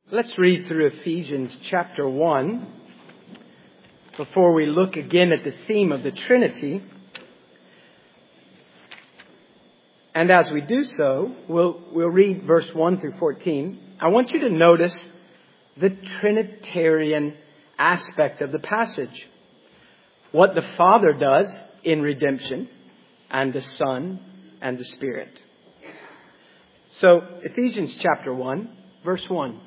Let's read through Ephesians chapter 1 before we look again at the theme of the Trinity. And as we do so, we'll read verse 1 through 14. I want you to notice the Trinitarian aspect of the passage. What the Father does in redemption, and the Son and the Spirit. So, Ephesians chapter 1, verse 1.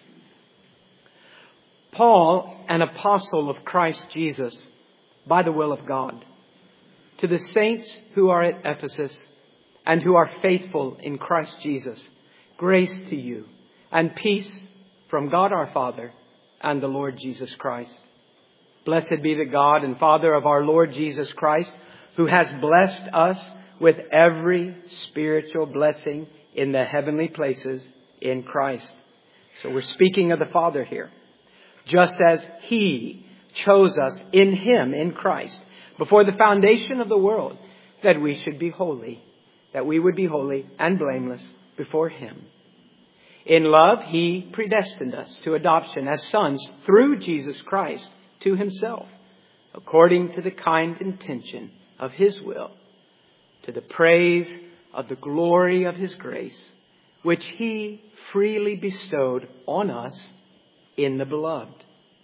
Paul, an apostle of Christ Jesus, by the will of God, to the saints who are at Ephesus and who are faithful in Christ Jesus, grace to you and peace from God our Father and the Lord Jesus Christ. Blessed be the God and Father of our Lord Jesus Christ, who has blessed us with every spiritual blessing in the heavenly places in Christ. So we're speaking of the Father here. Just as He chose us in Him, in Christ, before the foundation of the world, that we should be holy, that we would be holy and blameless before Him. In love, He predestined us to adoption as sons through Jesus Christ to Himself, according to the kind intention of His will, to the praise of the glory of His grace, which He freely bestowed on us in the Beloved.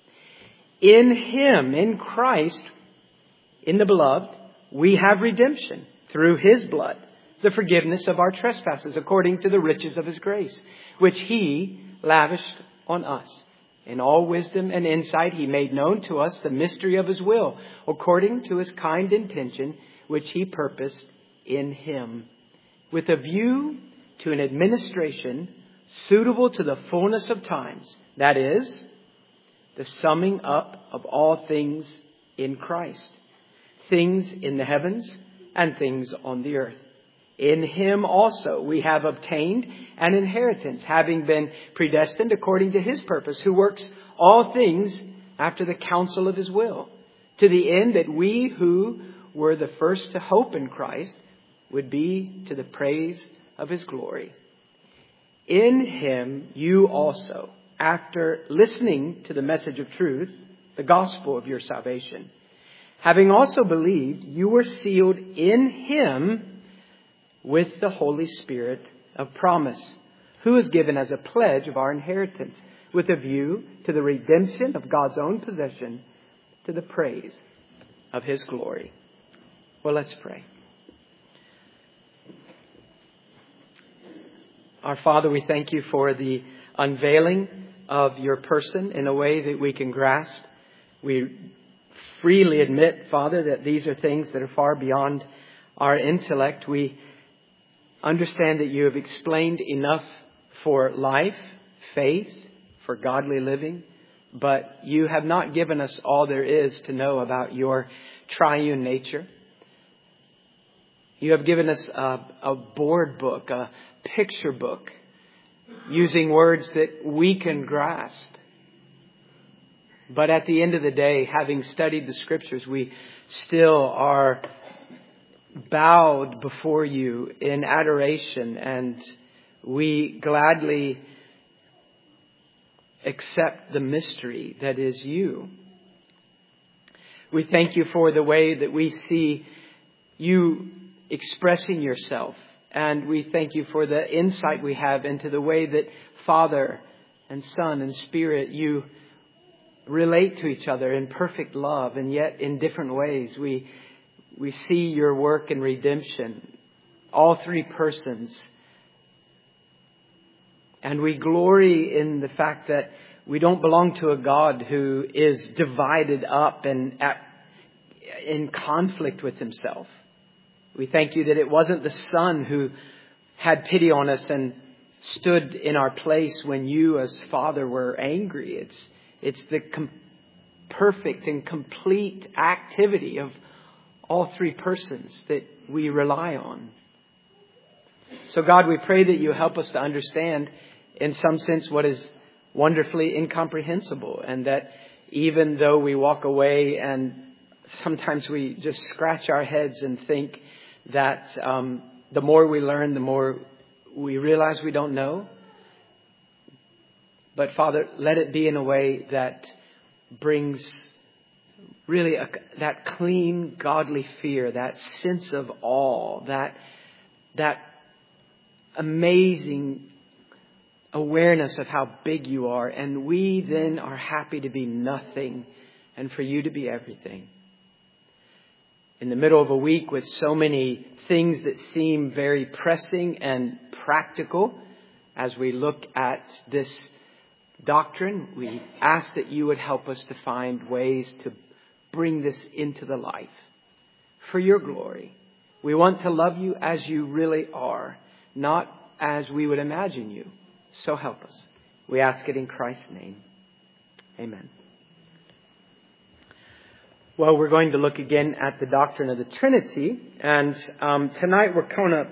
In Him, in Christ, in the Beloved, we have redemption through His blood, the forgiveness of our trespasses, according to the riches of His grace, which He lavished on us. In all wisdom and insight, He made known to us the mystery of His will, according to His kind intention, which He purposed in Him, with a view to an administration suitable to the fullness of times. That is, the summing up of all things in Christ. Things in the heavens and things on the earth. In Him also we have obtained an inheritance, having been predestined according to His purpose, who works all things after the counsel of His will, to the end that we who were the first to hope in Christ would be to the praise of His glory. In Him you also, after listening to the message of truth, the gospel of your salvation, having also believed, you were sealed in Him with the Holy Spirit of promise, who is given as a pledge of our inheritance, with a view to the redemption of God's own possession, to the praise of His glory. Well, let's pray. Our Father, we thank You for the unveiling of Your person in a way that we can grasp. We freely admit, Father, that these are things that are far beyond our intellect. We understand that You have explained enough for life, faith, for godly living, but You have not given us all there is to know about Your triune nature. You have given us a board book, a picture book, using words that we can grasp. But at the end of the day, having studied the Scriptures, we still are bowed before You in adoration, and we gladly accept the mystery that is You. We thank You for the way that we see You expressing Yourself. And we thank You for the insight we have into the way that Father and Son and Spirit, You relate to each other in perfect love, and yet in different ways. We see Your work in redemption, all three persons. And we glory in the fact that we don't belong to a God who is divided up and in conflict with Himself. We thank You that it wasn't the Son who had pity on us and stood in our place when You as Father were angry. It's the perfect and complete activity of all three persons that we rely on. So God, we pray that You help us to understand in some sense what is wonderfully incomprehensible, and that even though we walk away and sometimes we just scratch our heads and think that the more we learn, the more we realize we don't know. But Father, let it be in a way that brings really that clean, godly fear, that sense of awe, that amazing awareness of how big you are. And we then are happy to be nothing and for you to be everything. In the middle of a week with so many things that seem very pressing and practical, as we look at this doctrine, we ask that you would help us to find ways to bring this into the life for your glory. We want to love you as you really are, not as we would imagine you. So help us. We ask it in Christ's name. Amen. Well, we're going to look again at the doctrine of the Trinity. And tonight we're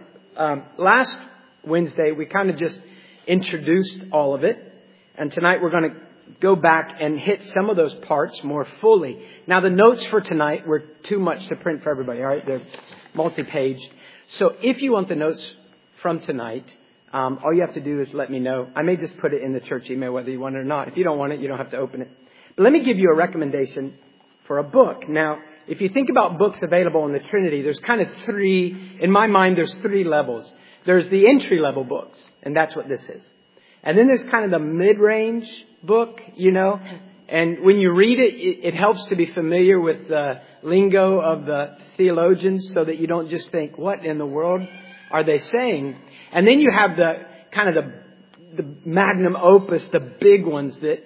last Wednesday we kind of just introduced all of it. And tonight we're going to go back and hit some of those parts more fully. Now, the notes for tonight were too much to print for everybody, all right? They're multi-paged. So if you want the notes from tonight, all you have to do is let me know. I may just put it in the church email whether you want it or not. If you don't want it, you don't have to open it. But let me give you a recommendation for a book. Now, if you think about books available in the Trinity, there's kind of three, in my mind, there's three levels. There's the entry-level books, and that's what this is. And then there's kind of the mid-range book, and when you read it, it helps to be familiar with the lingo of the theologians so that you don't just think, what in the world are they saying? And then you have the kind of the magnum opus, the big ones that,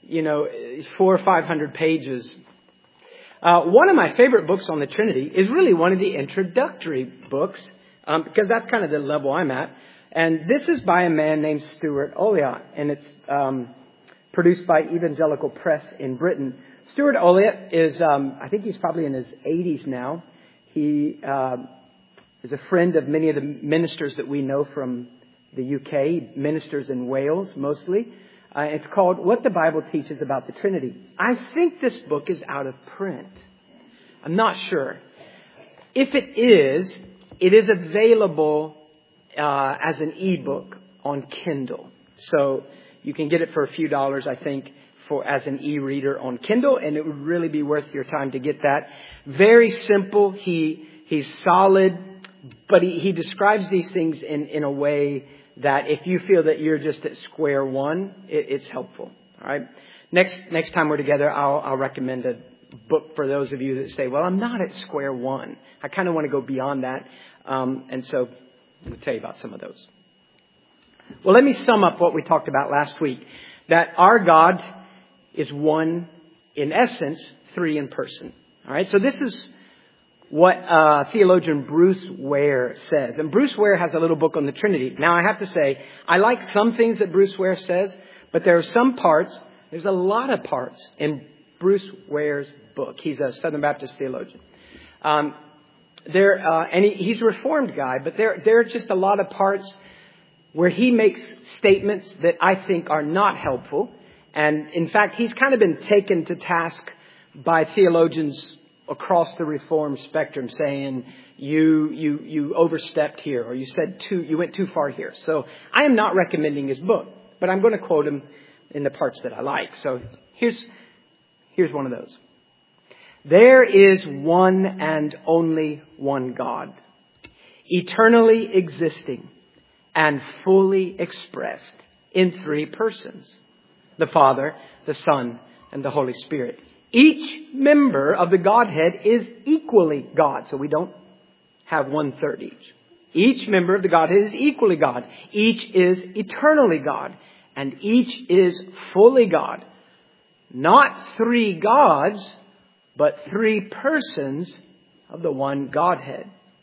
400 or 500 pages. One of my favorite books on the Trinity is really one of the introductory books, because that's kind of the level I'm at. And this is by a man named Stuart Olyott, and it's produced by Evangelical Press in Britain. Stuart Olyott is, I think he's probably in his 80s now. He is a friend of many of the ministers that we know from the UK, ministers in Wales mostly. It's called What the Bible Teaches About the Trinity. I think this book is out of print. I'm not sure. If it is available as an ebook on Kindle. So you can get it for a few dollars, I think, as an e-reader on Kindle, and it would really be worth your time to get that. Very simple. He's solid, but he describes these things in a way that if you feel that you're just at square one, it's helpful. All right. Next time we're together, I'll recommend a book for those of you that say, well, I'm not at square one. I kind of want to go beyond that. And so I'll tell you about some of those. Well, let me sum up what we talked about last week. That our God is one in essence, three in person. All right. So this is what theologian Bruce Ware says. And Bruce Ware has a little book on the Trinity. Now, I have to say, I like some things that Bruce Ware says, but there are some parts, there's a lot of parts in Bruce Ware's book. He's a Southern Baptist theologian. And he's a Reformed guy, but there are just a lot of parts where he makes statements that I think are not helpful. And in fact, he's kind of been taken to task by theologians across the Reformed spectrum, saying you overstepped here, or you went too far here. So I am not recommending his book, but I'm going to quote him in the parts that I like. So here's one of those. There is one and only one God, eternally existing and fully expressed in three persons: the Father, the Son, and the Holy Spirit. Each member of the Godhead is equally God. So we don't have 1/3 each. Each member of the Godhead is equally God. Each is eternally God. And each is fully God. Not three gods, but three persons of the one Godhead.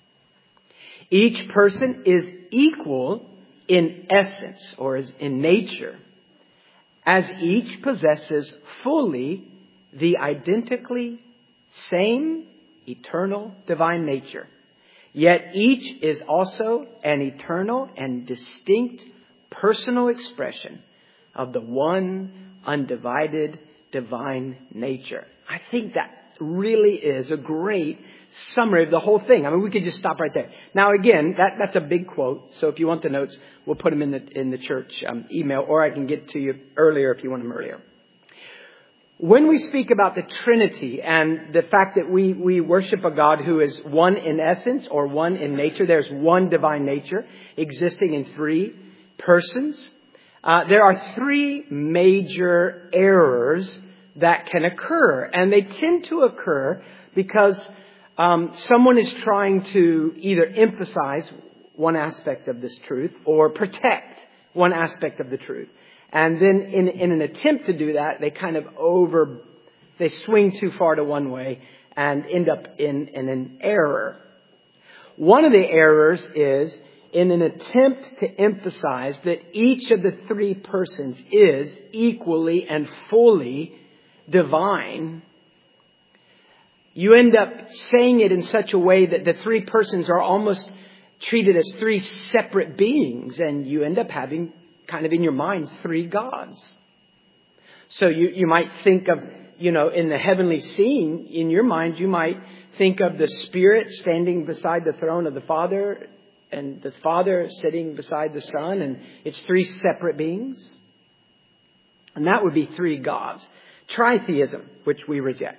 Each person is equal in essence, or in nature, as each possesses fully the identically same eternal divine nature. Yet each is also an eternal and distinct personal expression of the one undivided divine nature. I think that really is a great summary of the whole thing. I mean, we could just stop right there. Now, again, that's a big quote. So if you want the notes, we'll put them in the church email, or I can get to you earlier if you want them earlier. When we speak about the Trinity and the fact that we worship a God who is one in essence or one in nature, there's one divine nature existing in three persons. There are three major errors that can occur, and they tend to occur because someone is trying to either emphasize one aspect of this truth or protect one aspect of the truth. And then in an attempt to do that, they kind of they swing too far to one way and end up in an error. One of the errors is in an attempt to emphasize that each of the three persons is equally and fully divine. You end up saying it in such a way that the three persons are almost treated as three separate beings, and you end up having kind of in your mind three gods. So you might think of, in the heavenly scene, in your mind, you might think of the Spirit standing beside the throne of the Father and the Father sitting beside the Son, and it's three separate beings. And that would be three gods. Tritheism, which we reject.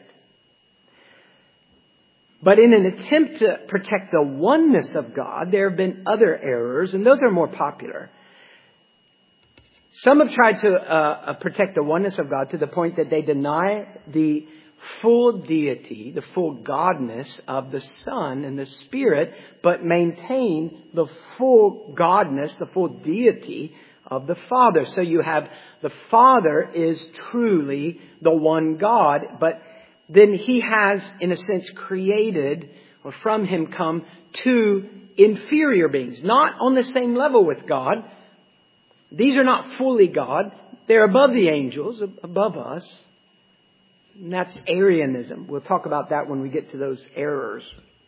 But in an attempt to protect the oneness of God, there have been other errors, and those are more popular. Some have tried to protect the oneness of God to the point that they deny the full deity, the full godness of the Son and the Spirit, but maintain the full godness, the full deity of the Father. So you have the Father is truly the one God, but then He has, in a sense, created, or from Him come, two inferior beings, not on the same level with God. These are not fully God. They're above the angels, above us. And that's Arianism. We'll talk about that when we get to those errors.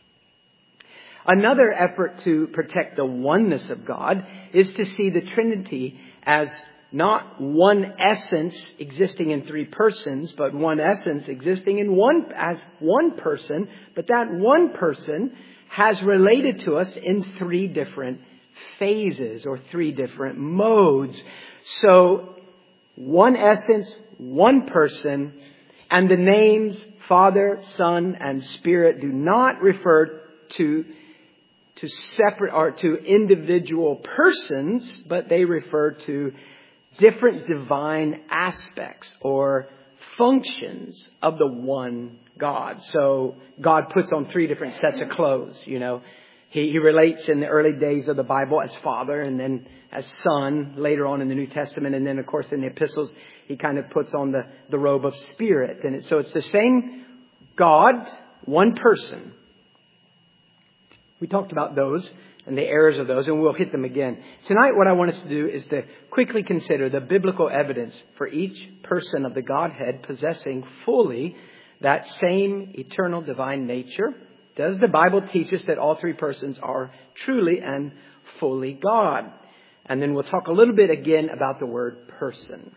Another effort to protect the oneness of God is to see the Trinity as not one essence existing in three persons, but one essence existing in one person. But that one person has related to us in three different phases or three different modes. So one essence, one person, and the names Father, Son, and Spirit do not refer to separate or to individual persons, but they refer to different divine aspects or functions of the one God. So God puts on three different sets of clothes, He relates in the early days of the Bible as Father, and then as Son later on in the New Testament. And then, of course, in the epistles, He kind of puts on the robe of Spirit. And so it's the same God, one person. We talked about those and the errors of those, and we'll hit them again. Tonight, what I want us to do is to quickly consider the biblical evidence for each person of the Godhead possessing fully that same eternal divine nature. Does the Bible teach us that all three persons are truly and fully God? And then we'll talk a little bit again about the word person.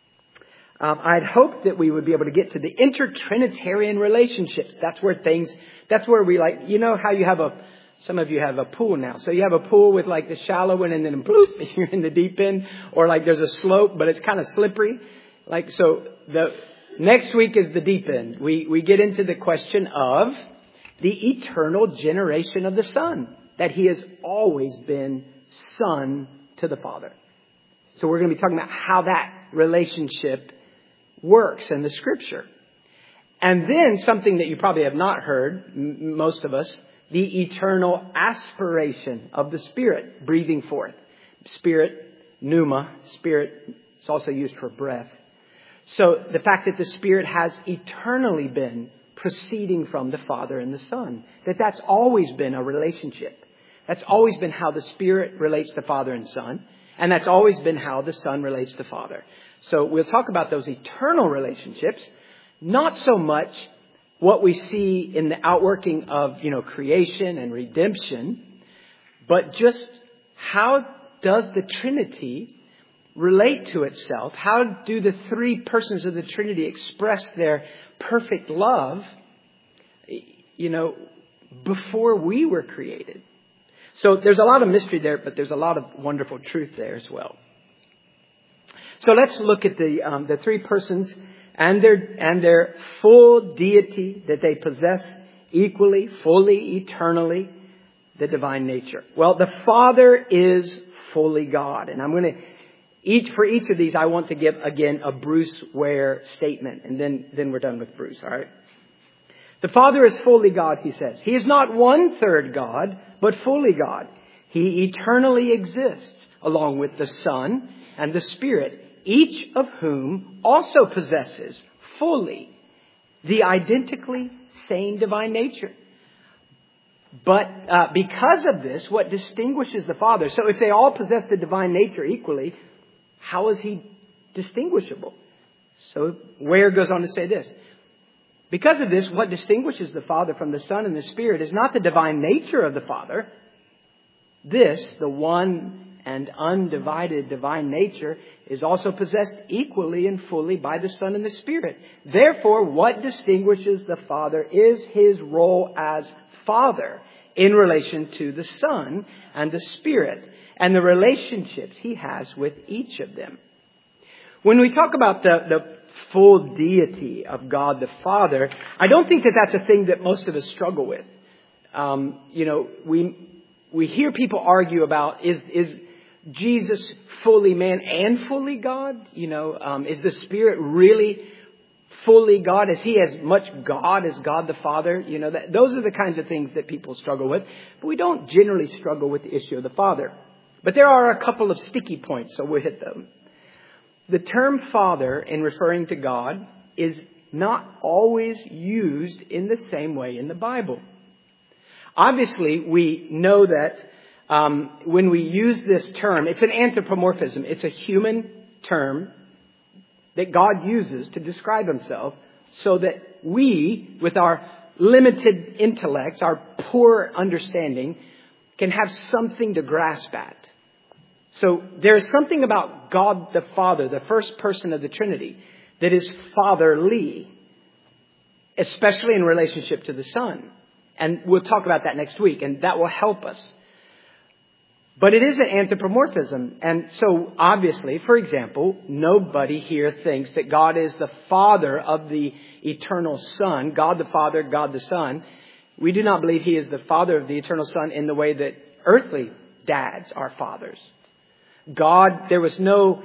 I'd hoped that we would be able to get to the intertrinitarian relationships. That's where we like, how some of you have a pool now. So you have a pool with like the shallow one and then bloop, you're in the deep end. Or like there's a slope, but it's kind of slippery. So the next week is the deep end. We get into the question of the eternal generation of the Son, that He has always been Son to the Father. So we're going to be talking about how that relationship works in the Scripture. And then something that you probably have not heard, most of us, the eternal aspiration of the Spirit breathing forth. Spirit, pneuma, Spirit is also used for breath. So the fact that the Spirit has eternally been proceeding from the Father and the Son. That's always been a relationship. That's always been how the Spirit relates to Father and Son. And that's always been how the Son relates to Father. So we'll talk about those eternal relationships. Not so much what we see in the outworking of, creation and redemption. But just how does the Trinity relate to itself? How do the three persons of the Trinity express their perfect love? before we were created. So there's a lot of mystery there, but there's a lot of wonderful truth there as well. So let's look at the three persons and their full deity that they possess equally, fully, eternally, the divine nature. Well, the Father is fully God. And I'm going to, for each of these, I want to give, again, a Bruce Ware statement. And then we're done with Bruce, all right? The Father is fully God, he says. He is not 1/3 God, but fully God. He eternally exists along with the Son and the Spirit, each of whom also possesses fully the identically same divine nature. But because of this, what distinguishes the Father? So if they all possess the divine nature equally, how is he distinguishable? So Ware goes on to say this. Because of this, what distinguishes the Father from the Son and the Spirit is not the divine nature of the Father. This, the one and undivided divine nature, is also possessed equally and fully by the Son and the Spirit. Therefore, what distinguishes the Father is his role as Father in relation to the Son and the Spirit and the relationships he has with each of them. When we talk about the full deity of God the Father, I don't think that that's a thing that most of us struggle with. We hear people argue about, is Jesus fully man and fully God? Is the Spirit really fully God? Is he as much God as God the Father? Those are the kinds of things that people struggle with. But we don't generally struggle with the issue of the Father. But there are a couple of sticky points, so we'll hit them. The term Father, in referring to God, is not always used in the same way in the Bible. Obviously, we know that when we use this term, it's an anthropomorphism. It's a human term that God uses to describe himself so that we, with our limited intellects, our poor understanding, can have something to grasp at. So there is something about God the Father, the first person of the Trinity, that is fatherly, especially in relationship to the Son. And we'll talk about that next week, and that will help us. But it is an anthropomorphism. And so obviously, for example, nobody here thinks that God is the Father of the eternal Son, God the Father, God the Son. We do not believe he is the Father of the eternal Son in the way that earthly dads are fathers. God, there was no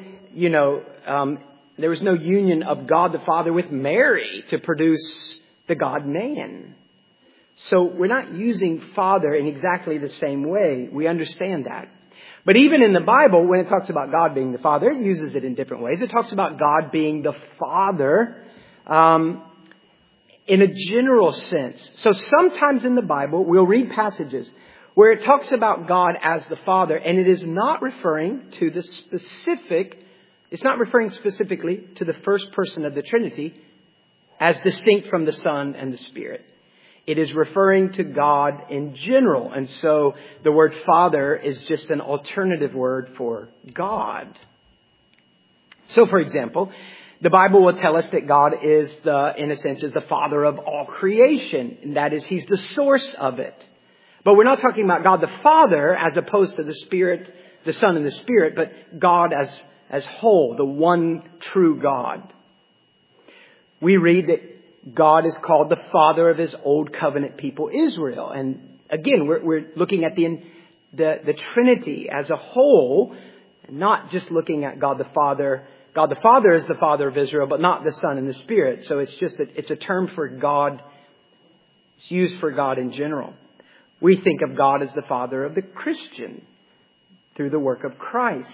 union of God the Father with Mary to produce the God-man. So we're not using Father in exactly the same way. We understand that. But even in the Bible, when it talks about God being the Father, it uses it in different ways. It talks about God being the Father in a general sense. So sometimes in the Bible, we'll read passages where it talks about God as the Father, and it is not referring to it's not referring specifically to the first person of the Trinity as distinct from the Son and the Spirit. It is referring to God in general. And so the word Father is just an alternative word for God. So, for example, the Bible will tell us that God is in a sense, is the Father of all creation. And that is, he's the source of it. But we're not talking about God the Father as opposed to the Spirit, the Son and the Spirit, but God as whole, the one true God. We read that God is called the Father of his old covenant people, Israel. And again, we're looking at the Trinity as a whole, not just looking at God the Father. God the Father is the Father of Israel, but not the Son and the Spirit. So it's just it's a term for God. It's used for God in general. We think of God as the Father of the Christian through the work of Christ.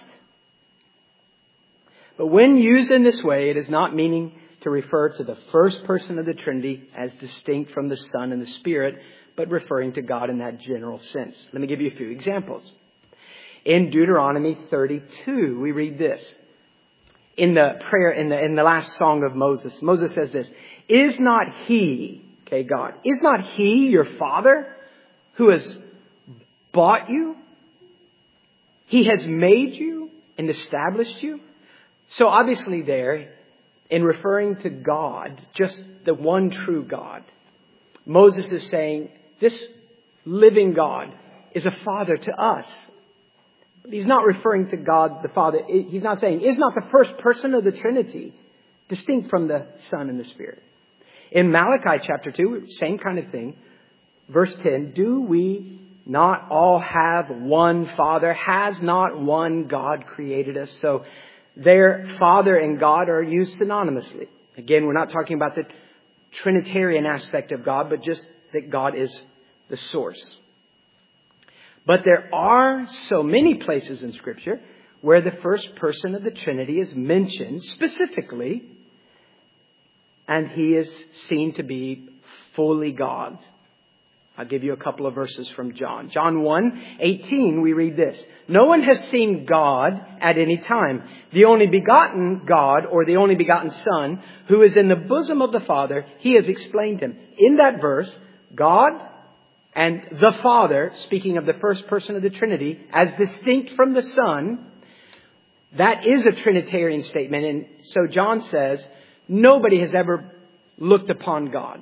But when used in this way, it is not meaning to refer to the first person of the Trinity as distinct from the Son and the Spirit, but referring to God in that general sense. Let me give you a few examples. In Deuteronomy 32, we read this. In the prayer, in the last song of Moses, Moses says this, "Is not he," okay, God, "is not he your Father who has bought you? He has made you and established you." So obviously there, in referring to God, just the one true God, Moses is saying, this living God, is a Father to us. But He's not referring to God the Father. He's not saying, is not the first person of the Trinity distinct from the Son and the Spirit? In Malachi chapter 2, same kind of thing. Verse 10, do we not all have one Father? Has not one God created us? So their Father and God are used synonymously. Again, we're not talking about the Trinitarian aspect of God, but just that God is the source. But there are so many places in Scripture where the first person of the Trinity is mentioned specifically, and He is seen to be fully God. I'll give you a couple of verses from John. John 1:18, we read this. No one has seen God at any time. The only begotten God, or the only begotten Son, who is in the bosom of the Father, He has explained Him. In that verse, God and the Father, speaking of the first person of the Trinity, as distinct from the Son, that is a Trinitarian statement. And so John says, nobody has ever looked upon God.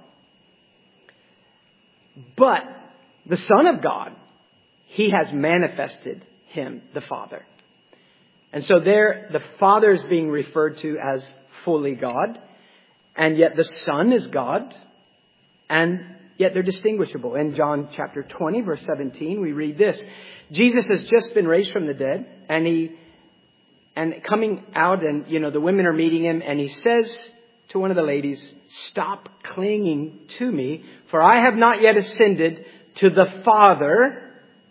But the Son of God, He has manifested Him, the Father. And so there, the Father is being referred to as fully God. And yet the Son is God. And yet they're distinguishable. In John chapter 20, verse 17, we read this. Jesus has just been raised from the dead. And coming out, and the women are meeting Him. And He says to one of the ladies, stop clinging to me, for I have not yet ascended to the Father,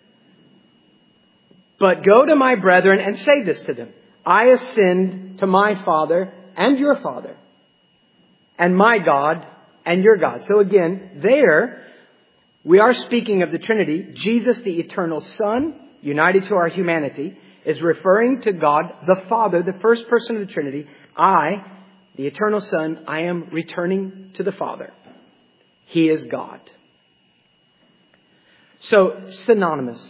but go to my brethren and say this to them. I ascend to my Father and your Father, and my God and your God. So again, there we are speaking of the Trinity. Jesus, the eternal Son, united to our humanity, is referring to God, the Father, the first person of the Trinity. I, the eternal Son, I am returning to the Father. He is God. So, synonymous.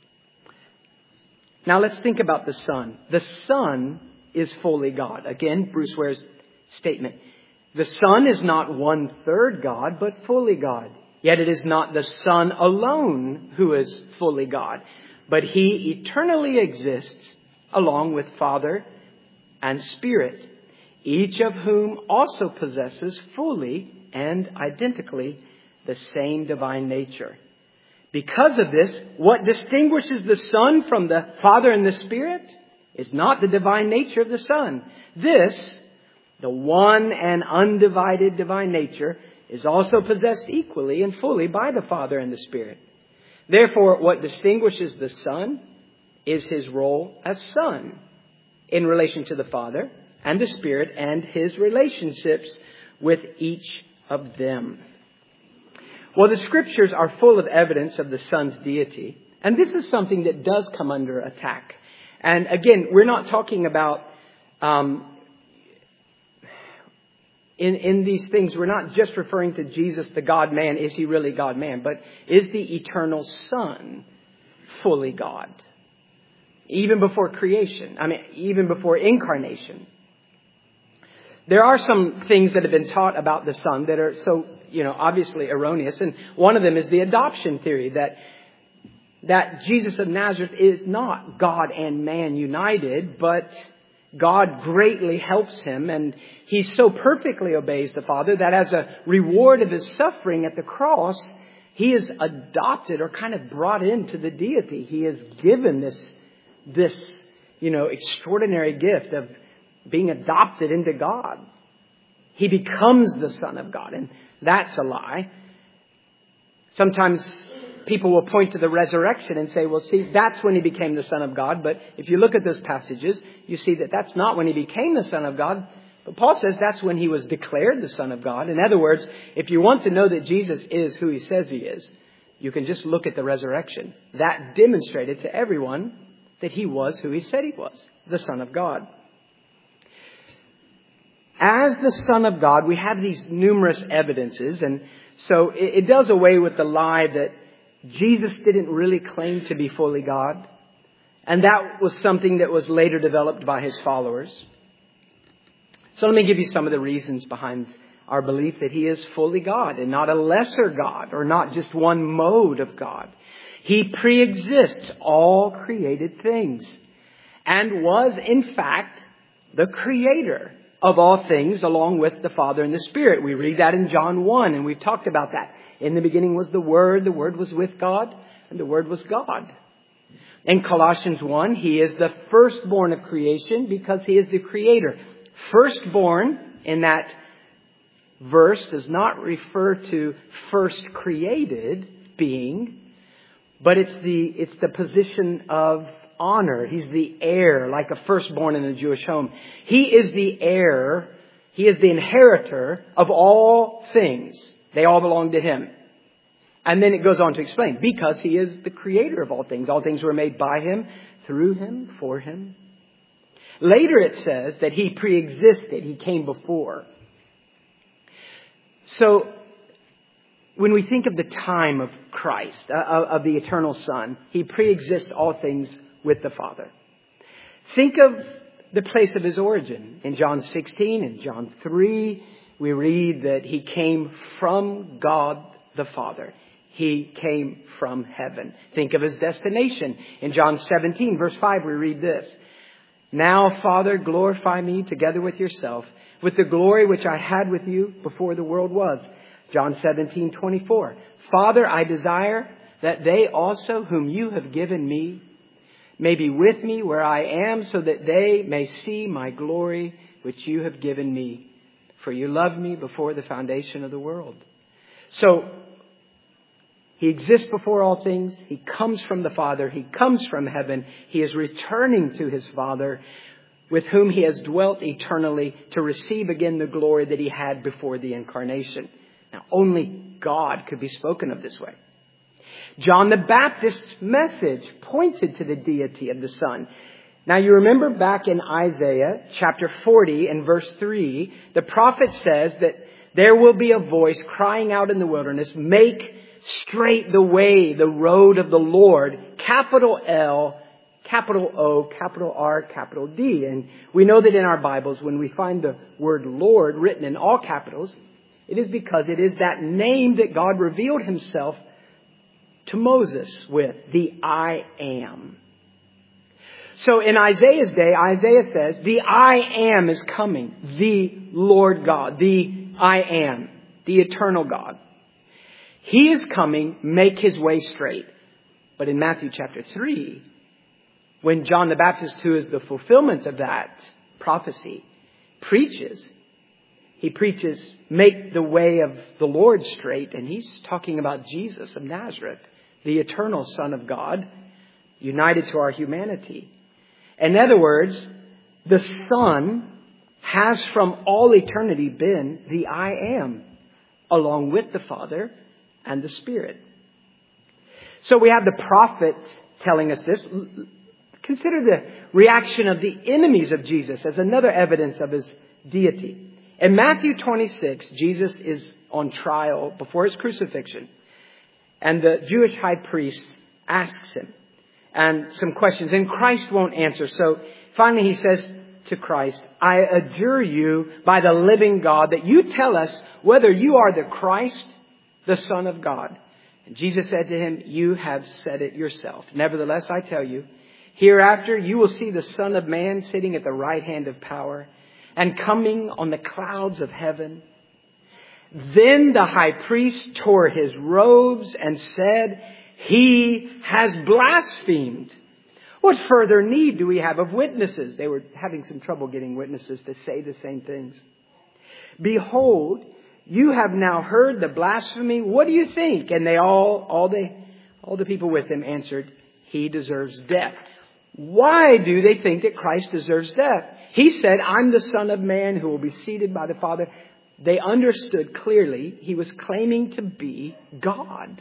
Now let's think about the Son. The Son is fully God. Again, Bruce Ware's statement. The Son is not 1/3 God, but fully God. Yet it is not the Son alone who is fully God, but He eternally exists along with Father and Spirit, each of whom also possesses fully and identically the same divine nature. Because of this, what distinguishes the Son from the Father and the Spirit is not the divine nature of the Son. This, the one and undivided divine nature, is also possessed equally and fully by the Father and the Spirit. Therefore, what distinguishes the Son is His role as Son in relation to the Father and the Spirit and His relationships with each of them. Well, the Scriptures are full of evidence of the Son's deity. And this is something that does come under attack. And again, we're not talking about, in these things, we're not just referring to Jesus, the God-man. Is He really God-man? But is the eternal Son fully God? Even before creation. Even before incarnation. There are some things that have been taught about the Son that are so, obviously erroneous. And one of them is the adoption theory that Jesus of Nazareth is not God and man united, but God greatly helps Him. And He so perfectly obeys the Father that as a reward of His suffering at the cross, He is adopted or kind of brought into the deity. He is given this extraordinary gift of being adopted into God. He becomes the Son of God. And that's a lie. Sometimes people will point to the resurrection and say, well, see, that's when He became the Son of God. But if you look at those passages, you see that that's not when He became the Son of God. But Paul says that's when He was declared the Son of God. In other words, if you want to know that Jesus is who He says He is, you can just look at the resurrection. That demonstrated to everyone that He was who He said He was, the Son of God. As the Son of God, we have these numerous evidences. And so it does away with the lie that Jesus didn't really claim to be fully God. And that was something that was later developed by His followers. So let me give you some of the reasons behind our belief that He is fully God and not a lesser God or not just one mode of God. He pre-exists all created things and was, in fact, the creator of all things along with the Father and the Spirit. We read that in John 1, and we've talked about that. In the beginning was the Word was with God, and the Word was God. In Colossians 1, He is the firstborn of creation because He is the creator. Firstborn in that verse does not refer to first created being, but it's the position of honor. He's the heir, like a firstborn in a Jewish home. He is the heir. He is the inheritor of all things. They all belong to Him. And then it goes on to explain, because He is the creator of all things. All things were made by Him, through Him, for Him. Later it says that He pre-existed. He came before. So when we think of the time of Christ, of the eternal Son, He pre-exists all things with the Father. Think of the place of His origin. In John 16 and John 3, we read that He came from God the Father. He came from heaven. Think of His destination. In John 17, verse 5, we read this. Now, Father, glorify me together with yourself, with the glory which I had with you before the world was. John 17:24. Father, I desire that they also whom you have given me may be with me where I am, so that they may see my glory which you have given me. For you loved me before the foundation of the world. So, He exists before all things. He comes from the Father. He comes from heaven. He is returning to His Father, with whom He has dwelt eternally, to receive again the glory that He had before the incarnation. Now, only God could be spoken of this way. John the Baptist's message pointed to the deity of the Son. Now, you remember back in Isaiah chapter 40 and verse 3, the prophet says that there will be a voice crying out in the wilderness, make straight the way, the road of the Lord, capital L, capital O, capital R, capital D. And we know that in our Bibles, when we find the word Lord written in all capitals, it is because it is that name that God revealed Himself to Moses with, the I Am. So in Isaiah's day, Isaiah says, the I Am is coming, the Lord God, the I Am, the eternal God. He is coming, make His way straight. But in Matthew chapter 3, when John the Baptist, who is the fulfillment of that prophecy, preaches, he preaches, make the way of the Lord straight. And he's talking about Jesus of Nazareth, the eternal Son of God, united to our humanity. In other words, the Son has from all eternity been the I Am, along with the Father and the Spirit. So we have the prophet telling us this. Consider the reaction of the enemies of Jesus as another evidence of His deity. In Matthew 26, Jesus is on trial before His crucifixion. And the Jewish high priest asks Him and some questions. And Christ won't answer. So finally He says to Christ, I adjure you by the living God that you tell us whether you are the Christ, the Son of God. And Jesus said to him, you have said it yourself. Nevertheless, I tell you, hereafter you will see the Son of Man sitting at the right hand of power and coming on the clouds of heaven. Then the high priest tore his robes and said, He has blasphemed. What further need do we have of witnesses? They were having some trouble getting witnesses to say the same things. Behold, you have now heard the blasphemy. What do you think? And they all the people with him answered, He deserves death. Why do they think that Christ deserves death? He said, I'm the Son of Man who will be seated by the Father. They understood clearly He was claiming to be God.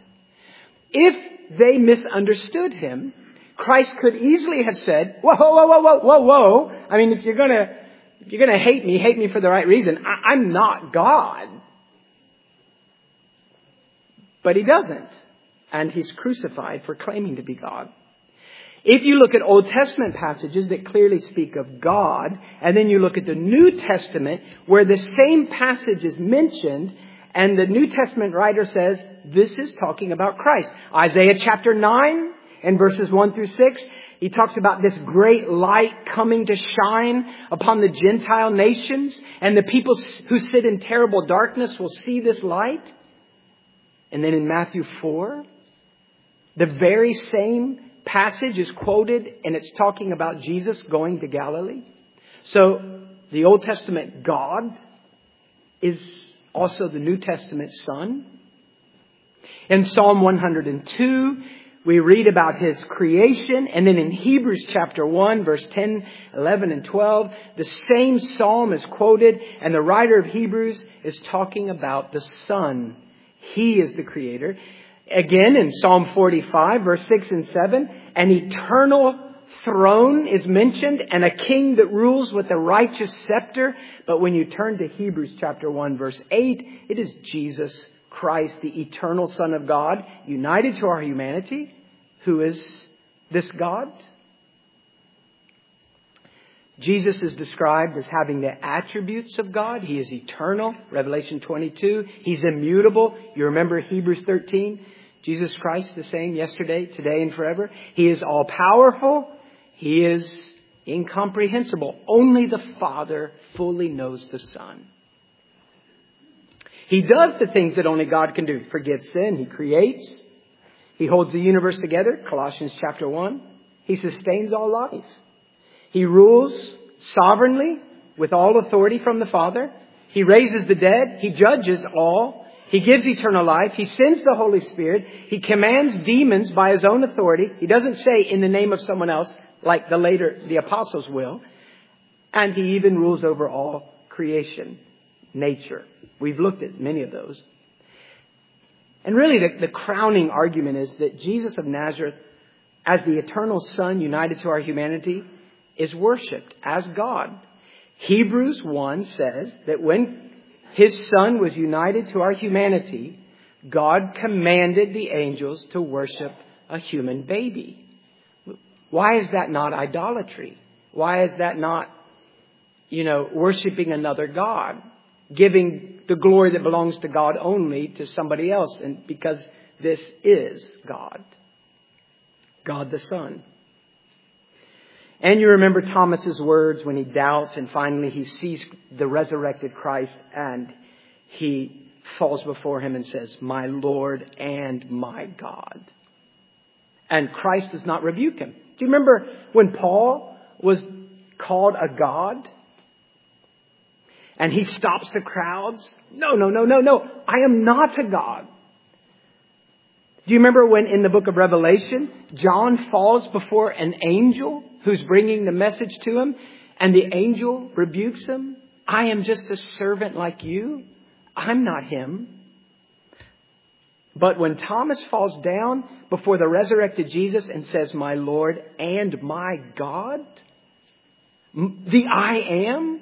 If they misunderstood Him, Christ could easily have said, whoa. I mean, if you're gonna hate me for the right reason. I'm not God. But He doesn't. And He's crucified for claiming to be God. If you look at Old Testament passages that clearly speak of God, and then you look at the New Testament where the same passage is mentioned, and the New Testament writer says, this is talking about Christ. Isaiah chapter 9 and verses 1 through 6, he talks about this great light coming to shine upon the Gentile nations, and the people who sit in terrible darkness will see this light. And then in Matthew 4, the very same passage is quoted, and it's talking about Jesus going to Galilee. So the Old Testament God is also the New Testament Son. In Psalm 102, we read about His creation. And then in Hebrews chapter 1, verse 10, 11, and 12, the same psalm is quoted. And the writer of Hebrews is talking about the Son. He is the Creator. Again, in Psalm 45, verse 6 and 7, an eternal throne is mentioned and a king that rules with a righteous scepter. But when you turn to Hebrews chapter 1, verse 8, it is Jesus Christ, the eternal Son of God, united to our humanity. Who is this God? Jesus is described as having the attributes of God. He is eternal, Revelation 22. He's immutable. You remember Hebrews 13? Jesus Christ, the same yesterday, today, and forever. He is all-powerful. He is incomprehensible. Only the Father fully knows the Son. He does the things that only God can do. Forgives sin. He creates. He holds the universe together, Colossians chapter 1. He sustains all life. He rules sovereignly with all authority from the Father. He raises the dead. He judges all. He gives eternal life. He sends the Holy Spirit. He commands demons by His own authority. He doesn't say in the name of someone else like the apostles will. And He even rules over all creation, nature. We've looked at many of those. And really the crowning argument is that Jesus of Nazareth, as the eternal Son united to our humanity, is worshipped as God. Hebrews 1 says that when His Son was united to our humanity, God commanded the angels to worship a human baby. Why is that not idolatry? Why is that not, worshiping another God? Giving the glory that belongs to God only to somebody else. And because this is God. God the Son. And you remember Thomas's words when he doubts and finally he sees the resurrected Christ and he falls before Him and says, "My Lord and my God." And Christ does not rebuke him. Do you remember when Paul was called a god? And he stops the crowds. No. I am not a god. Do you remember when in the book of Revelation, John falls before an angel who's bringing the message to him, and the angel rebukes him? I am just a servant like you. I'm not him. But when Thomas falls down before the resurrected Jesus and says, "My Lord and my God," the I am,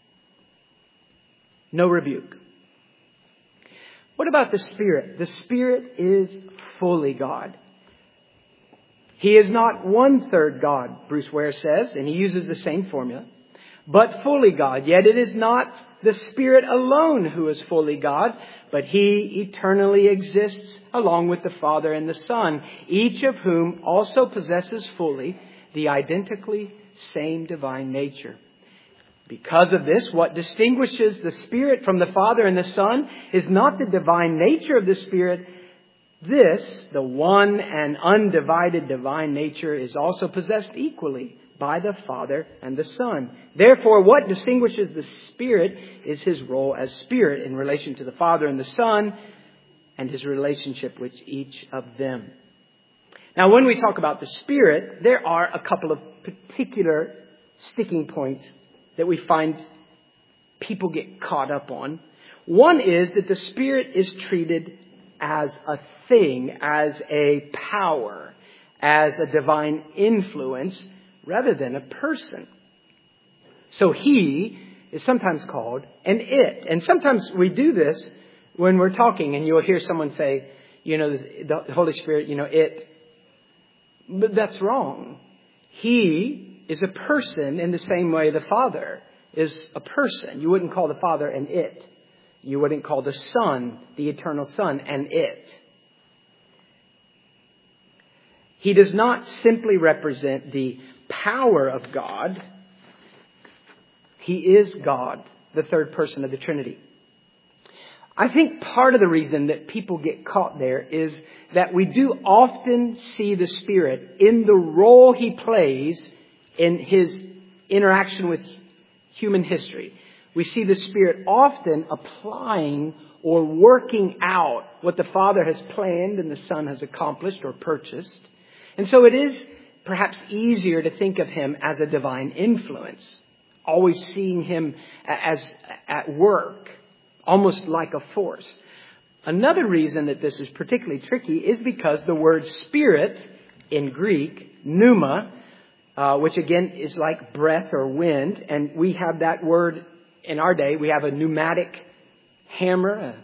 no rebuke. What about the Spirit? The Spirit is fully God. He is not 1/3 God, Bruce Ware says, and he uses the same formula, but fully God. Yet it is not the Spirit alone who is fully God, but He eternally exists along with the Father and the Son, each of whom also possesses fully the identically same divine nature. Because of this, what distinguishes the Spirit from the Father and the Son is not the divine nature of the Spirit. This, the one and undivided divine nature, is also possessed equally by the Father and the Son. Therefore, what distinguishes the Spirit is His role as Spirit in relation to the Father and the Son and His relationship with each of them. Now, when we talk about the Spirit, there are a couple of particular sticking points that we find people get caught up on. One is that the Spirit is treated as a thing, as a power, as a divine influence, rather than a person. So He is sometimes called an it. And sometimes we do this when we're talking, and you'll hear someone say, the Holy Spirit, it. But that's wrong. He is a person in the same way the Father is a person. You wouldn't call the Father an it. You wouldn't call the Son, the eternal Son, an it. He does not simply represent the power of God. He is God, the third person of the Trinity. I think part of the reason that people get caught there is that we do often see the Spirit in the role He plays in His interaction with human history. We see the Spirit often applying or working out what the Father has planned and the Son has accomplished or purchased. And so it is perhaps easier to think of Him as a divine influence, always seeing Him as at work, almost like a force. Another reason that this is particularly tricky is because the word spirit in Greek, pneuma, which again is like breath or wind, and we have that word in our day. We have a pneumatic hammer,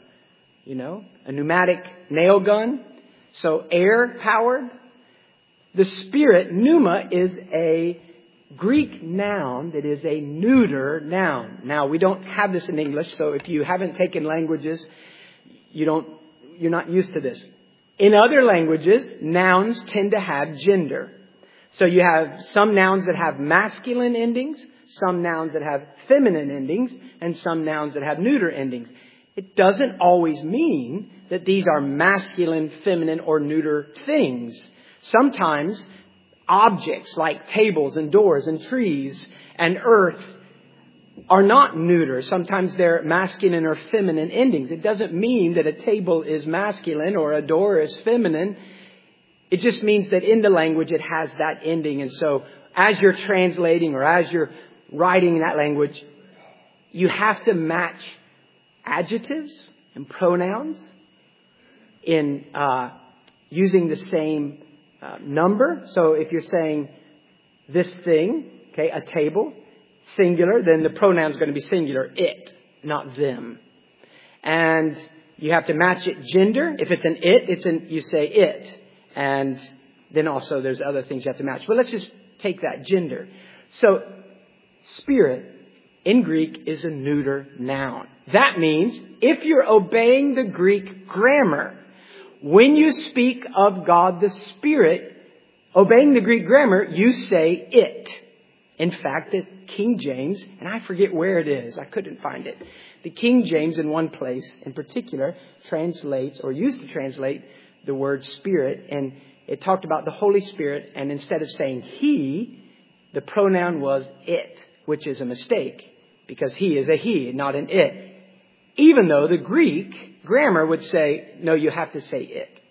a pneumatic nail gun, so air powered. The spirit, pneuma, is a Greek noun that is a neuter noun. Now, we don't have this in English, so if you haven't taken languages, you're not used to this. In other languages, nouns tend to have gender. So you have some nouns that have masculine endings, some nouns that have feminine endings, and some nouns that have neuter endings. It doesn't always mean that these are masculine, feminine, or neuter things. Sometimes objects like tables and doors and trees and earth are not neuter. Sometimes they're masculine or feminine endings. It doesn't mean that a table is masculine or a door is feminine. It just means that in the language it has that ending. And so as you're translating or as you're writing that language, you have to match adjectives and pronouns in using the same number. So if you're saying this thing, a table, singular, then the pronoun is going to be singular, it, not them. And you have to match it gender. If it's an it, you say it. And then also there's other things you have to match. But let's just take that gender. So spirit in Greek is a neuter noun. That means if you're obeying the Greek grammar, when you speak of God the Spirit, obeying the Greek grammar, you say it. In fact, the King James, and I forget where it is, I couldn't find it. The King James in one place in particular translates or used to translate the word Spirit, and it talked about the Holy Spirit, and instead of saying He, the pronoun was it, which is a mistake because He is a He, not an it. Even though the Greek grammar would say, no, you have to say it.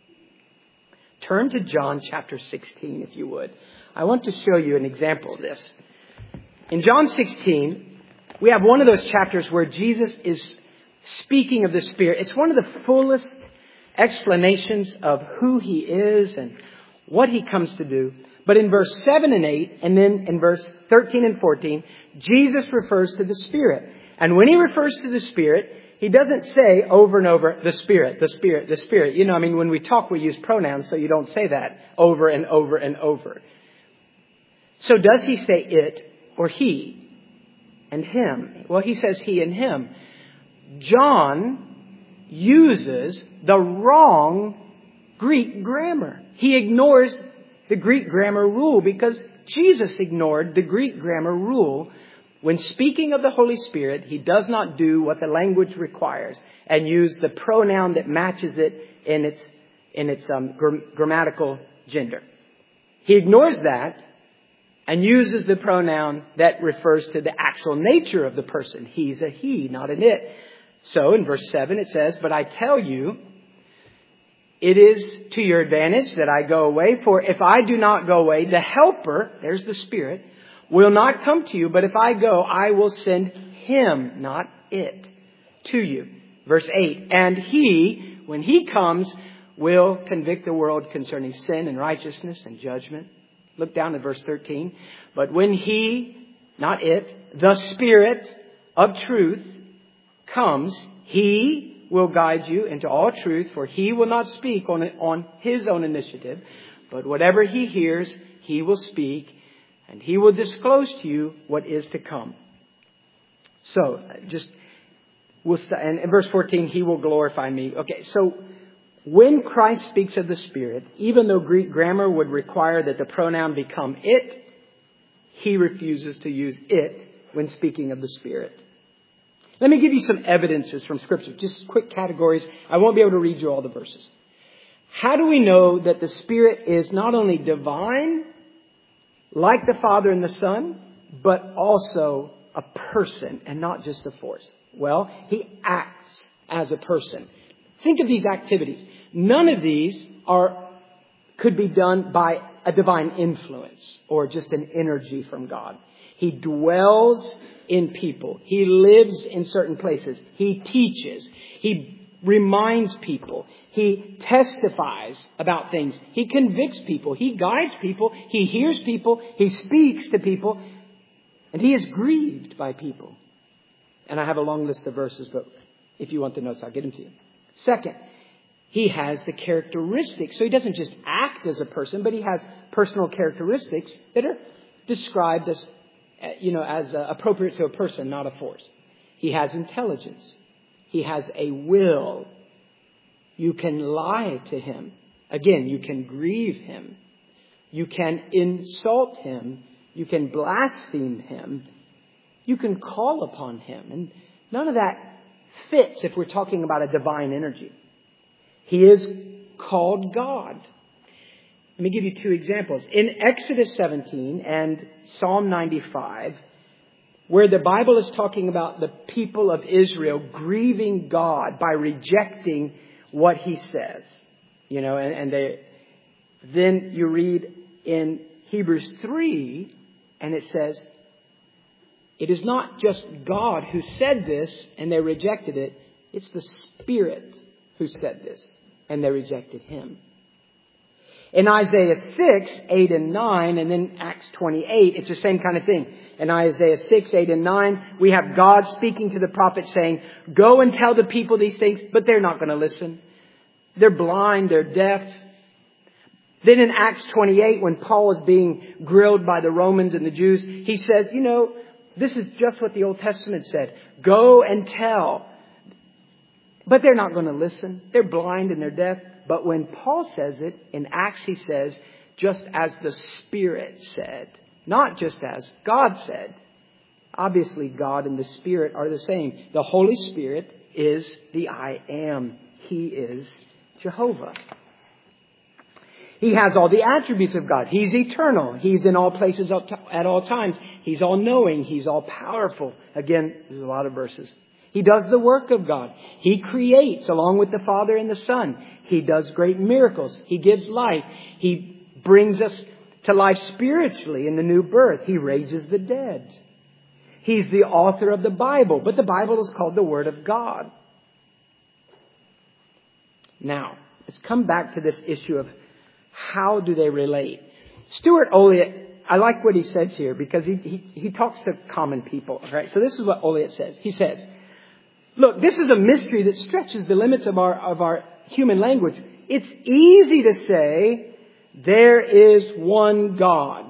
Turn to John chapter 16, if you would. I want to show you an example of this. In John 16, we have one of those chapters where Jesus is speaking of the Spirit. It's one of the fullest explanations of who He is and what He comes to do. But in verse 7 and 8, and then in verse 13 and 14, Jesus refers to the Spirit. And when He refers to the Spirit, He doesn't say over and over, the Spirit, the Spirit, the Spirit. When we talk, we use pronouns, so you don't say that over and over and over. So does He say it or He and Him? Well, He says He and Him. John uses the wrong Greek grammar. He ignores the Greek grammar rule because Jesus ignored the Greek grammar rule. When speaking of the Holy Spirit, He does not do what the language requires and use the pronoun that matches it in its grammatical gender. He ignores that and uses the pronoun that refers to the actual nature of the person. He's a He, not an it. So in verse 7 it says, but I tell you, it is to your advantage that I go away. For if I do not go away, the Helper, there's the Spirit, will not come to you, but if I go, I will send Him, not it, to you. Verse 8, and He, when He comes, will convict the world concerning sin and righteousness and judgment. Look down at verse 13. But when He, not it, the Spirit of truth comes, He will guide you into all truth, for He will not speak on His own initiative, but whatever He hears, He will speak, and He will disclose to you what is to come. So, and in verse 14, He will glorify me. Okay, so when Christ speaks of the Spirit, even though Greek grammar would require that the pronoun become it, He refuses to use it when speaking of the Spirit. Let me give you some evidences from Scripture. Just quick categories. I won't be able to read you all the verses. How do we know that the Spirit is not only divine, like the Father and the Son, but also a person and not just a force? Well, He acts as a person. Think of these activities. None of these could be done by a divine influence or just an energy from God. He dwells in people. He lives in certain places. He teaches. He reminds people. He testifies about things. He convicts people. He guides people. He hears people. He speaks to people. And He is grieved by people. And I have a long list of verses, but if you want the notes, I'll get them to you. Second, He has the characteristics. So He doesn't just act as a person, but He has personal characteristics that are described as appropriate to a person, not a force. He has intelligence. He has a will. You can lie to Him. Again, you can grieve Him. You can insult Him. You can blaspheme Him. You can call upon Him. And none of that fits if we're talking about a divine energy. He is called God. Let me give you two examples. In Exodus 17 and Psalm 95, where the Bible is talking about the people of Israel grieving God by rejecting what He says. Then you read in Hebrews 3, and it says, it is not just God who said this and they rejected it. It's the Spirit who said this and they rejected Him. In Isaiah 6, 8 and 9, and then Acts 28, it's the same kind of thing. In Isaiah 6, 8 and 9, we have God speaking to the prophet saying, go and tell the people these things, but they're not going to listen. They're blind, they're deaf. Then in Acts 28, when Paul was being grilled by the Romans and the Jews, he says, this is just what the Old Testament said. Go and tell. But they're not going to listen. They're blind and they're deaf. But when Paul says it, in Acts he says, just as the Spirit said. Not just as God said. Obviously, God and the Spirit are the same. The Holy Spirit is the I Am. He is Jehovah. He has all the attributes of God. He's eternal. He's in all places at all times. He's all-knowing. He's all-powerful. Again, there's a lot of verses. He does the work of God. He creates along with the Father and the Son. He does great miracles. He gives life. He brings us to life spiritually in the new birth. He raises the dead. He's the author of the Bible, but the Bible is called the Word of God. Now, let's come back to this issue of how do they relate. Stuart Olyott, I like what he says here because he talks to common people. Right? So this is what Olyott says. He says, look, this is a mystery that stretches the limits of our human language. It's easy to say there is one God.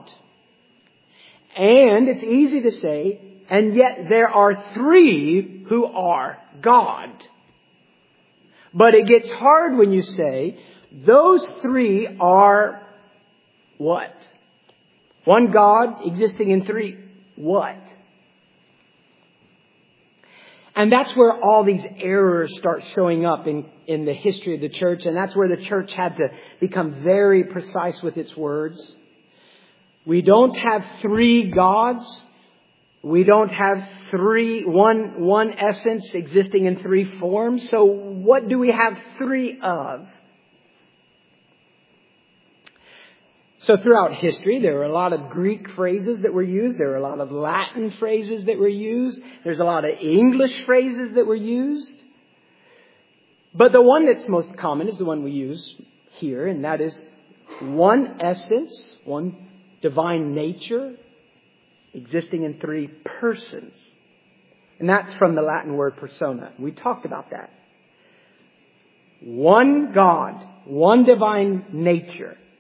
And it's easy to say, and yet there are three who are God. But it gets hard when you say, those three are what? One God existing in three. What? And that's where all these errors start showing up in the history of the church. And that's where the church had to become very precise with its words. We don't have three gods. We don't have one essence existing in three forms. So what do we have three of? So throughout history, there were a lot of Greek phrases that were used. There were a lot of Latin phrases that were used. There's a lot of English phrases that were used. But the one that's most common is the one we use here, and that is one essence, one divine nature, existing in three persons. And that's from the Latin word persona. We talked about that. One God, one divine nature,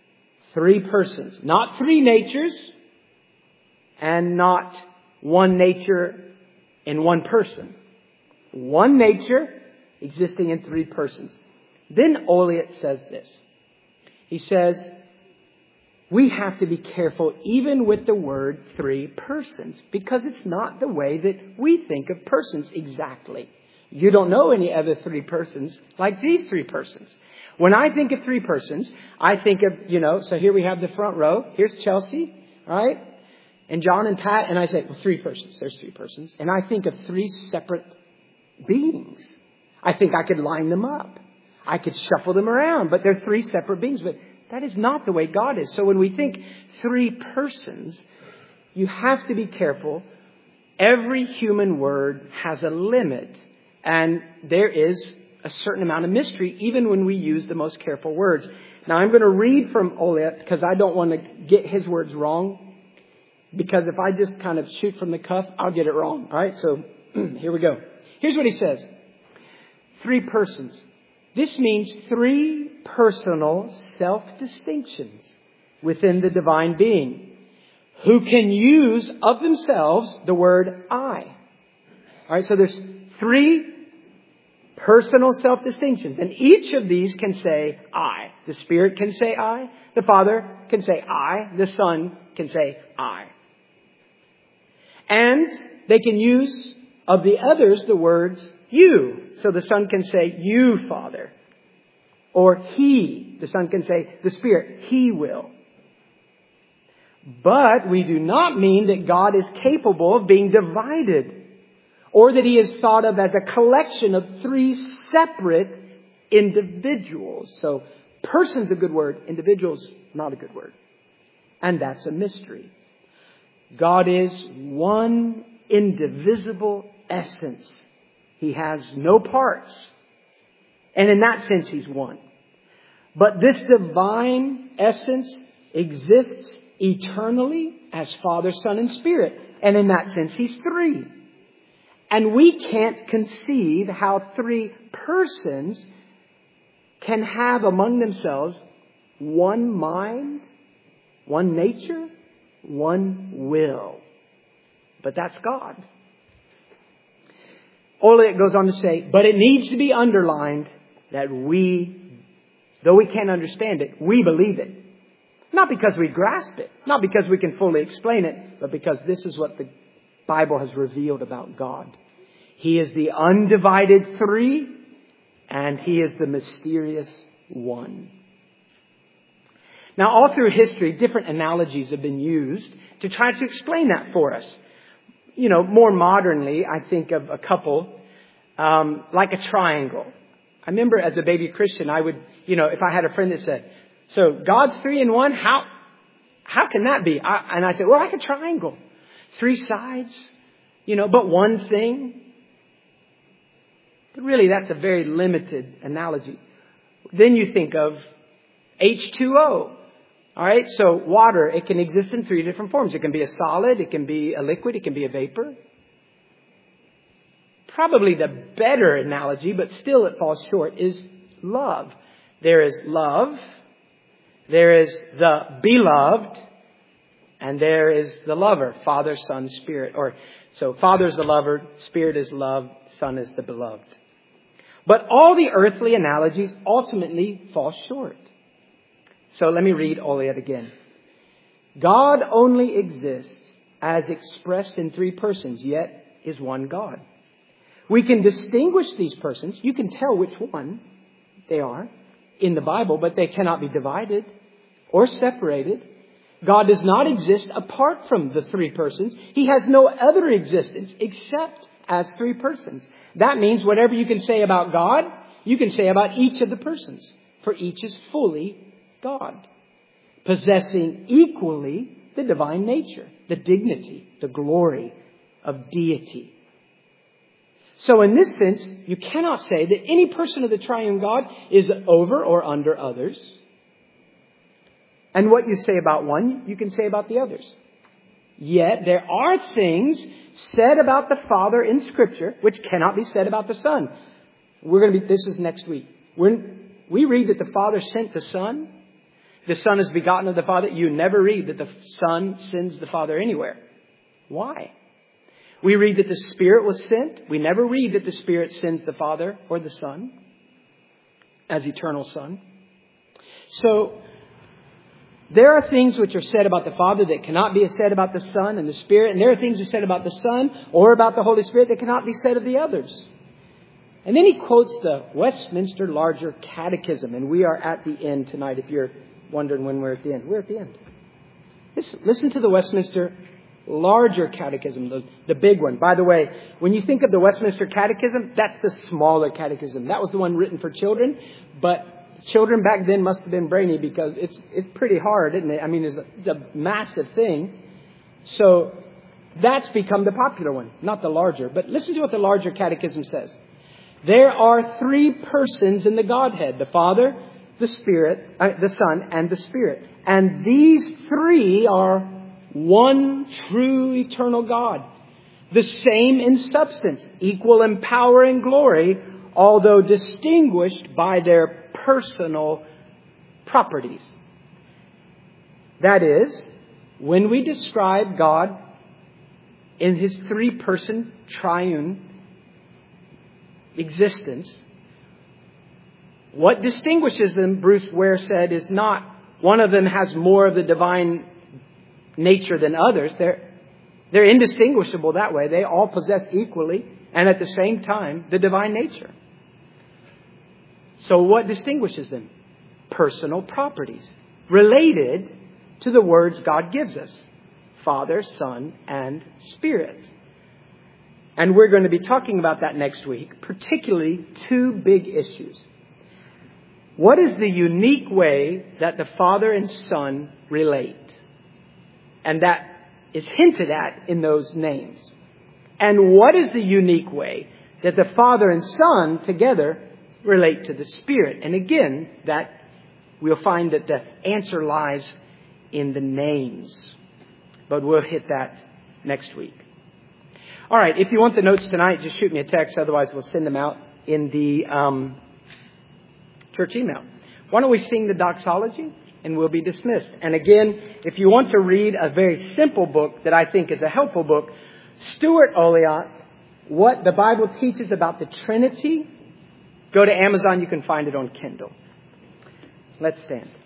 Three persons. Not three natures and not one nature in one person. One nature existing in three persons. Then Oliot says this. He says, we have to be careful even with the word three persons, because it's not the way that we think of persons exactly. You don't know any other three persons like these three persons. When I think of three persons, I think of, so here we have the front row. Here's Chelsea, right? And John and Pat. And I say, well, three persons. There's three persons. And I think of three separate beings. I think I could line them up. I could shuffle them around, but they're three separate beings. But that is not the way God is. So when we think three persons, you have to be careful. Every human word has a limit. And there is a certain amount of mystery, even when we use the most careful words. Now, I'm going to read from Oliot because I don't want to get his words wrong. Because if I just kind of shoot from the cuff, I'll get it wrong. All right, so here we go. Here's what he says. Three persons. This means three personal self-distinctions within the divine being who can use of themselves the word I. All right, so there's three personal self-distinctions. And each of these can say I. The Spirit can say I. The Father can say I. The Son can say I. And they can use of the others the words you. So the Son can say you, Father. Or He. The Son can say the Spirit. He will. But we do not mean that God is capable of being divided, or that He is thought of as a collection of three separate individuals. So, person's a good word. Individual's not a good word. And that's a mystery. God is one indivisible essence. He has no parts. And in that sense, He's one. But this divine essence exists eternally as Father, Son, and Spirit. And in that sense, He's three. And we can't conceive how three persons can have among themselves one mind, one nature, one will. But that's God. Oliot goes on to say, but it needs to be underlined that we, though we can't understand it, we believe it. Not because we grasp it, not because we can fully explain it, but because this is what the Bible has revealed about God. He is the undivided three, and He is the mysterious one. Now, all through history, different analogies have been used to try to explain that for us. More modernly, I think of a couple like a triangle. I remember as a baby Christian, I would, if I had a friend that said, so God's three in one, how can that be? And I said, well, like a triangle. Three sides, but one thing. But really, that's a very limited analogy. Then you think of H2O. All right, so water, it can exist in three different forms. It can be a solid, it can be a liquid, it can be a vapor. Probably the better analogy, but still it falls short, is love. There is love, there is the beloved, and there is the lover, Father, Son, Spirit. So Father is the lover, Spirit is love, Son is the beloved. But all the earthly analogies ultimately fall short. So let me read Oliot again. God only exists as expressed in three persons, yet is one God. We can distinguish these persons. You can tell which one they are in the Bible, but they cannot be divided or separated. God does not exist apart from the three persons. He has no other existence except as three persons. That means whatever you can say about God, you can say about each of the persons, for each is fully God, possessing equally the divine nature, the dignity, the glory of deity. So in this sense, you cannot say that any person of the triune God is over or under others. And what you say about one, you can say about the others. Yet there are things said about the Father in Scripture which cannot be said about the Son. This is next week. When we read that the Father sent the Son, The Son is begotten of the Father. You never read that the Son sends the Father anywhere. Why? We read that the Spirit was sent. We never read that the Spirit sends the Father or the Son as eternal Son. So, there are things which are said about the Father that cannot be said about the Son and the Spirit. And there are things that are said about the Son or about the Holy Spirit that cannot be said of the others. And then he quotes the Westminster Larger Catechism. And we are at the end tonight, if you're wondering when we're at the end. We're at the end. Listen to the Westminster Larger Catechism, the big one. By the way, when you think of the Westminster Catechism, that's the smaller catechism. That was the one written for children. But children back then must have been brainy because it's pretty hard, isn't it? I mean, it's a massive thing. So that's become the popular one, not the larger. But listen to what the Larger Catechism says. There are three persons in the Godhead: the Father, the Spirit, the Son, and the Spirit. And these three are one true eternal God, the same in substance, equal in power and glory, although distinguished by their personal properties. That is, when we describe God in His three-person triune existence, what distinguishes them, Bruce Ware said, is not one of them has more of the divine nature than others. They're indistinguishable that way. They all possess equally and at the same time the divine nature. So what distinguishes them? Personal properties related to the words God gives us: Father, Son, and Spirit. And we're going to be talking about that next week, particularly two big issues. What is the unique way that the Father and Son relate? And that is hinted at in those names. And what is the unique way that the Father and Son together relate to the Spirit? And again, that we'll find that the answer lies in the names. But we'll hit that next week. All right, if you want the notes tonight, just shoot me a text. Otherwise, we'll send them out in the church email. Why don't we sing the doxology and we'll be dismissed. And again, if you want to read a very simple book that I think is a helpful book, Stuart Olyott, What the Bible Teaches About the Trinity, go to Amazon. You can find it on Kindle. Let's stand.